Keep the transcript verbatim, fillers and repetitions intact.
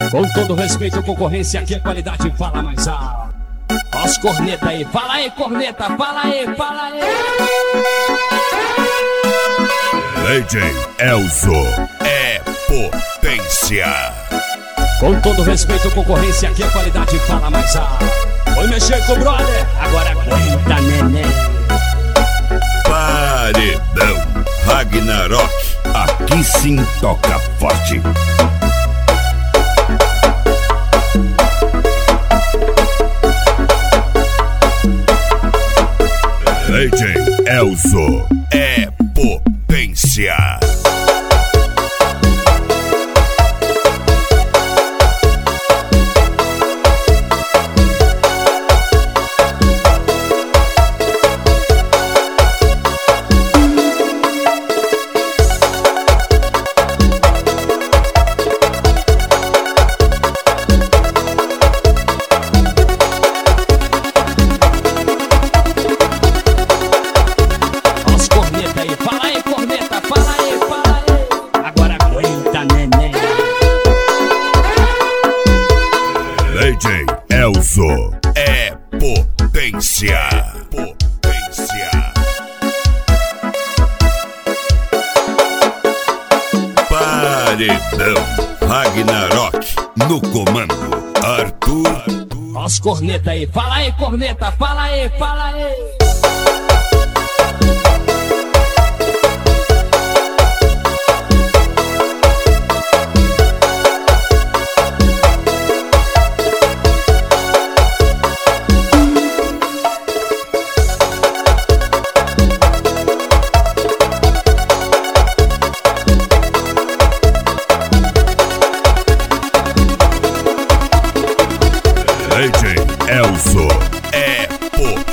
Com todo respeito, concorrência, aqui a qualidade fala mais alto. Os corneta aí, fala aí, corneta, fala aí, fala aí. D J Elzo é potência. Com todo respeito, concorrência, aqui a qualidade fala mais alto. Foi mexer com o brother, agora aguenta, neném. Paredão Ragnarok, aqui sim toca forte. D J Elzo é potência. D J Elzo é potência. Potência. Paredão Ragnarok no comando. Arthur. Os corneta aí, fala aí, corneta, fala aí, fala aí. D J Elzo é potência.